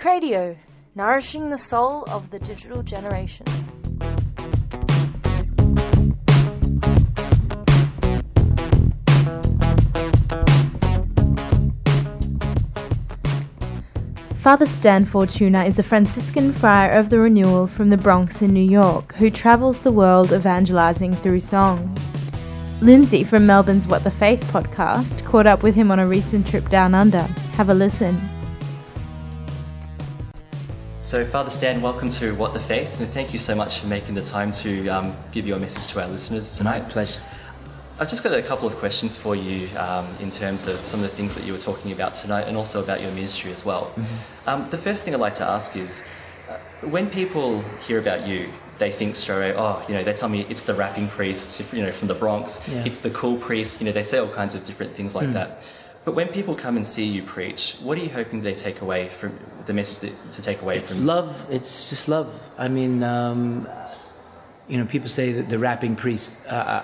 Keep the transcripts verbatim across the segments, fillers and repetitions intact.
Radio, nourishing the soul of the digital generation. Father Stan Fortuna is a Franciscan friar of the Renewal from the Bronx in New York who travels the world evangelizing through song. Lindsay from Melbourne's What the Faith podcast caught up with him on a recent trip down under. Have a listen. So Father Stan, welcome to What the Faith, and thank you so much for making the time to um, give your message to our listeners tonight. My pleasure. I've just got a couple of questions for you um, in terms of some of the things that you were talking about tonight and also about your ministry as well. Mm-hmm. Um, the first thing I'd like to ask is, uh, when people hear about you, they think straight away, oh, you know, they tell me it's the rapping priest, you know, from the Bronx, yeah. It's the cool priest, you know, they say all kinds of different things like mm. that. But when people come and see you preach, what are you hoping they take away from the message that, to take away from? Love, it's just love. I mean, um, you know, people say that the rapping priest, uh,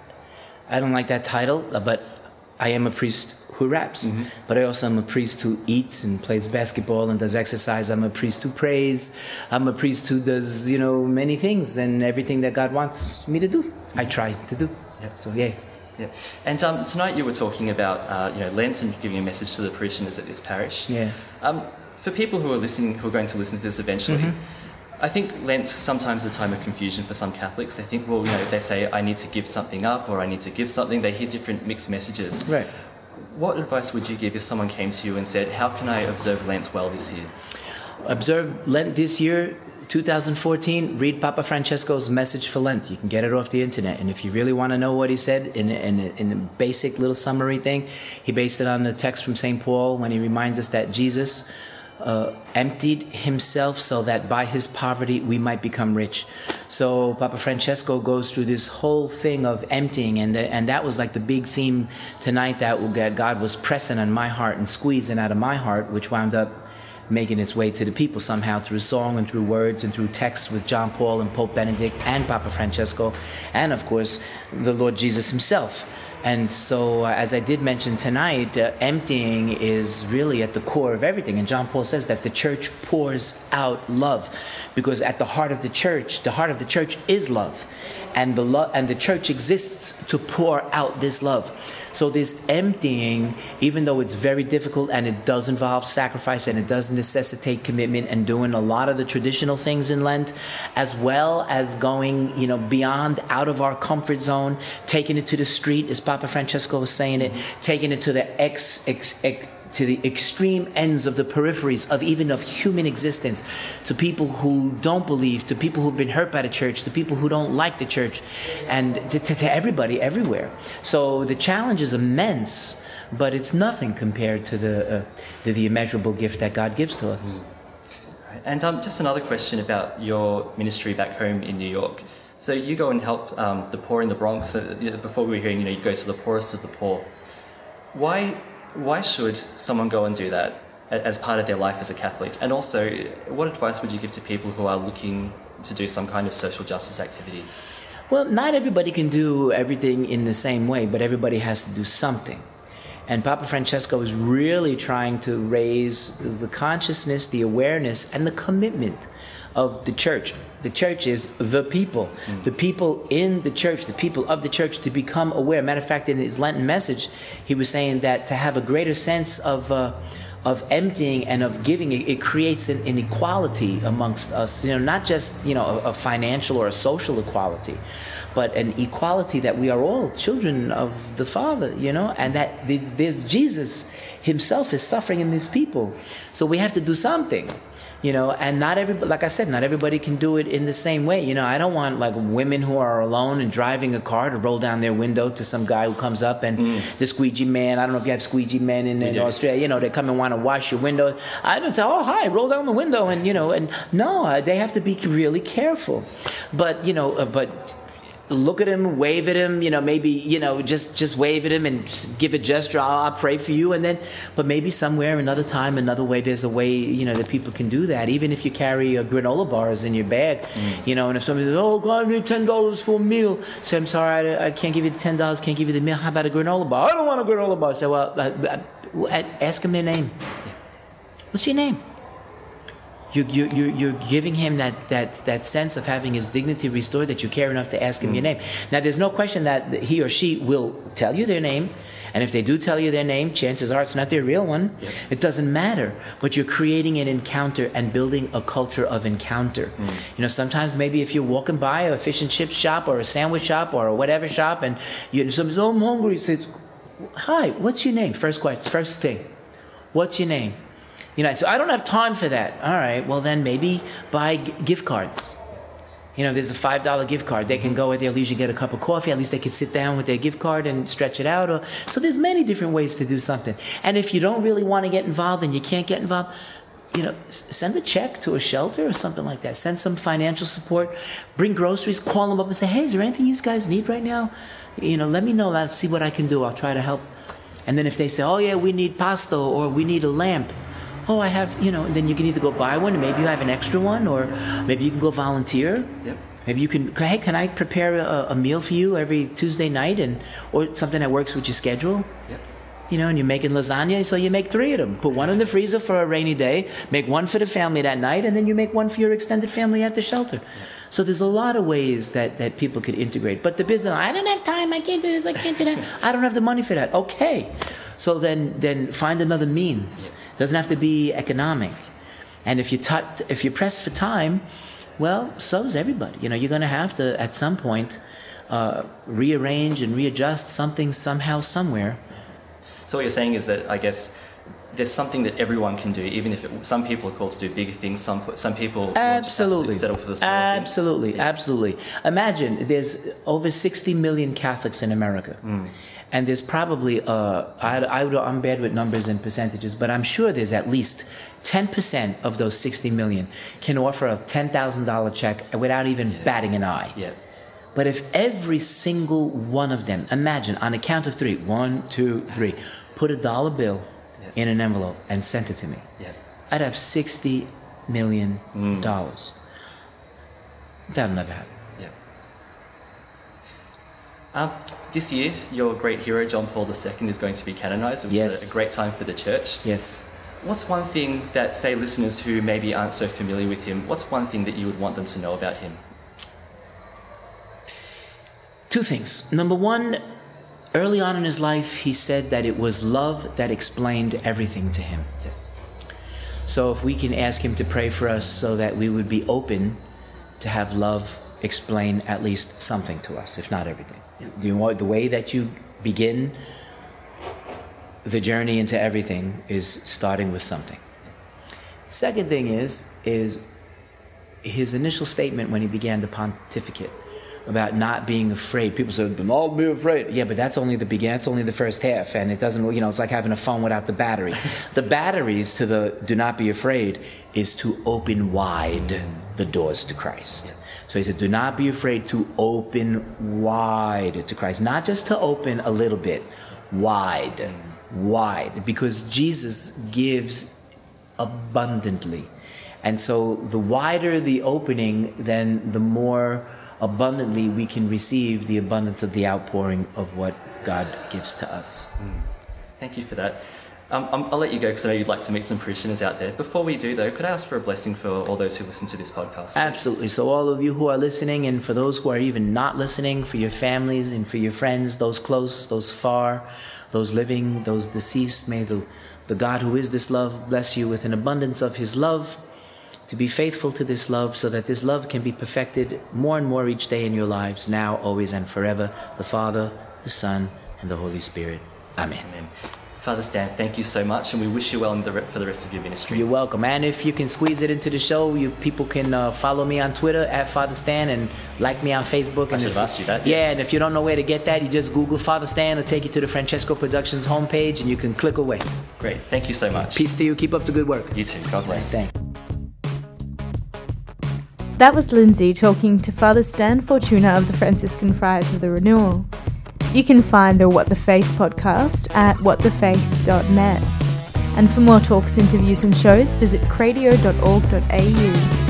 I don't like that title, but I am a priest who raps. Mm-hmm. But I also am a priest who eats and plays basketball and does exercise. I'm a priest who prays. I'm a priest who does, you know, many things and everything that God wants me to do. Mm-hmm. I try to do. Yep. So, yeah. Yeah. And um, tonight you were talking about, uh, you know, Lent and giving a message to the parishioners at this parish. Yeah. Um, for people who are listening, who are going to listen to this eventually, mm-hmm. I think Lent sometimes is a time of confusion for some Catholics. They think, well, you know, they say, I need to give something up or I need to give something. They hear different mixed messages. Right. What advice would you give if someone came to you and said, how can I observe Lent well this year? Observe Lent this year, two thousand fourteen, read Papa Francesco's message for Lent. You can get it off the internet. And if you really want to know what he said in a, in, a, in a basic little summary thing, he based it on the text from Saint Paul when he reminds us that Jesus Uh, emptied himself so that by his poverty we might become rich. So Papa Francesco goes through this whole thing of emptying, and the, and that was like the big theme tonight that God was pressing on my heart and squeezing out of my heart, which wound up making its way to the people somehow through song and through words and through texts with John Paul and Pope Benedict and Papa Francesco and of course the Lord Jesus himself. And so, uh, as I did mention tonight, uh, emptying is really at the core of everything. And John Paul says that the church pours out love, because at the heart of the church, the heart of the church is love, and the lo- and the church exists to pour out this love. So this emptying, even though it's very difficult and it does involve sacrifice and it does necessitate commitment and doing a lot of the traditional things in Lent, as well as going, you know, beyond out of our comfort zone, taking it to the street, as Papa Francesco was saying it, taking it to the ex, ex, ex to the extreme ends of the peripheries of even of human existence, to people who don't believe, to people who've been hurt by the church, to people who don't like the church, and to, to, to everybody everywhere. So the challenge is immense, but it's nothing compared to the uh, to the immeasurable gift that God gives to us. Right. And um, just another question about your ministry back home in New York. So you go and help um, the poor in the Bronx. Uh, before we were hearing, you know, you go to the poorest of the poor. Why? Why should someone go and do that as part of their life as a Catholic? And also, what advice would you give to people who are looking to do some kind of social justice activity? Well, not everybody can do everything in the same way, but everybody has to do something. And Papa Francesco is really trying to raise the consciousness, the awareness, and the commitment of the church. The church is the people. Mm. The people in the church, the people of the church, to become aware. Matter of fact, in his Lenten message, he was saying that to have a greater sense of uh, of emptying and of giving, it, it creates an, an equality amongst us. You know, not just, you know, a, a financial or a social equality, but an equality that we are all children of the Father, you know, and that there's, there's Jesus himself is suffering in these people. So we have to do something. You know, and not everybody, like I said, not everybody can do it in the same way. You know, I don't want like women who are alone and driving a car to roll down their window to some guy who comes up and mm. the squeegee man. I don't know if you have squeegee men in, in Australia. You know, they come and want to wash your window. I don't say, oh, hi, roll down the window. And, you know, and no, they have to be really careful. But, you know, uh, but look at him, wave at him, you know, maybe, you know, just, just wave at him and just give a gesture. I'll, I'll pray for you. And then, but maybe somewhere, another time, another way, there's a way, you know, that people can do that. Even if you carry a granola bars in your bag, mm. you know, and if somebody says, oh, God, I need ten dollars for a meal. Say, I'm sorry, I, I can't give you the ten dollars, can't give you the meal. How about a granola bar? I don't want a granola bar. Say, well, uh, uh, ask them their name. What's your name? You, you, you're, you're giving him that, that, that sense of having his dignity restored, that you care enough to ask him mm. your name. Now, there's no question that he or she will tell you their name. And if they do tell you their name, chances are it's not their real one. Yep. It doesn't matter. But you're creating an encounter and building a culture of encounter. Mm. You know, sometimes maybe if you're walking by a fish and chip shop or a sandwich shop or a whatever shop, and you, somebody's, oh, I'm hungry. He says, hi, what's your name? First question, first thing. What's your name? You know, so I don't have time for that. All right, well then maybe buy g- gift cards. You know, there's a five dollar gift card. They can go at their leisure, get a cup of coffee. At least they can sit down with their gift card and stretch it out. Or, so there's many different ways to do something. And if you don't really want to get involved and you can't get involved, you know, s- send a check to a shelter or something like that. Send some financial support. Bring groceries. Call them up and say, hey, is there anything you guys need right now? You know, let me know. I'll see what I can do. I'll try to help. And then if they say, oh, yeah, we need pasta or we need a lamp. Oh, I have, you know, and then you can either go buy one, and maybe you have an extra one, or maybe you can go volunteer. Yep. Maybe you can, hey, can I prepare a, a meal for you every Tuesday night, and or something that works with your schedule? Yep. You know, and you're making lasagna, so you make three of them. Put one in the freezer for a rainy day, make one for the family that night, and then you make one for your extended family at the shelter. Yep. So there's a lot of ways that, that people could integrate. But the business, I don't have time, I can't do this, I can't do that, I don't have the money for that. Okay. So then, then find another means. Doesn't have to be economic. And if you t- if you're pressed for time, well, so is everybody. You know, you're going to have to at some point uh, rearrange and readjust something somehow, somewhere. So what you're saying is that I guess there's something that everyone can do, even if it, some people are called to do bigger things. Some some people absolutely just have to settle for the small absolutely, things. Yeah. Absolutely. Imagine there's over sixty million Catholics in America. Mm. And there's probably, uh, I, I, I'm bad with numbers and percentages, but I'm sure there's at least ten percent of those sixty million can offer a ten thousand dollars check without even yeah. batting an eye. Yeah. But if every single one of them, imagine on a count of three, one, two, three, put a dollar bill yeah. in an envelope and sent it to me, yeah. I'd have sixty million dollars. Mm. That'll never happen. Um, this year, your great hero, John Paul the Second, is going to be canonized, which yes. is a great time for the church. Yes. What's one thing that, say, listeners who maybe aren't so familiar with him, what's one thing that you would want them to know about him? Two things. Number one, early on in his life, he said that it was love that explained everything to him. Yeah. So if we can ask him to pray for us so that we would be open to have love explain at least something to us, if not everything. You know, the way that you begin the journey into everything is starting with something. Second thing is, is his initial statement when he began the pontificate about not being afraid. People say, do not be afraid. Yeah, but that's only the beginning, that's only the first half, and it doesn't, you know, it's like having a phone without the battery. The batteries to the do not be afraid is to open wide the doors to Christ. So he said, do not be afraid to open wide to Christ. Not just to open a little bit, wide, wide. Because Jesus gives abundantly. And so the wider the opening, then the more abundantly we can receive the abundance of the outpouring of what God gives to us. Mm. Thank you for that. Um, I'll let you go because I know you'd like to meet some parishioners out there. Before we do, though, could I ask for a blessing for all those who listen to this podcast? Please? Absolutely. So all of you who are listening, and for those who are even not listening, for your families and for your friends, those close, those far, those living, those deceased, may the, the God who is this love bless you with an abundance of his love, to be faithful to this love so that this love can be perfected more and more each day in your lives, now, always, and forever. The Father, the Son, and the Holy Spirit. Amen. Amen. Father Stan, thank you so much, and we wish you well in the re- for the rest of your ministry. You're welcome. And if you can squeeze it into the show, you people can uh, follow me on Twitter at Father Stan and like me on Facebook. I and should if, have asked you that. Yeah, yes. And if you don't know where to get that, you just Google Father Stan. It'll take you to the Francesco Productions homepage, and you can click away. Great. Thank you so much. Peace to you. Keep up the good work. You too. God bless. Thanks. That was Lindsay talking to Father Stan Fortuna of the Franciscan Friars of the Renewal. You can find the What the Faith podcast at what the faith dot net. And for more talks, interviews and shows, visit cradio dot org dot a u.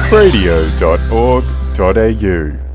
radio dot org dot a u.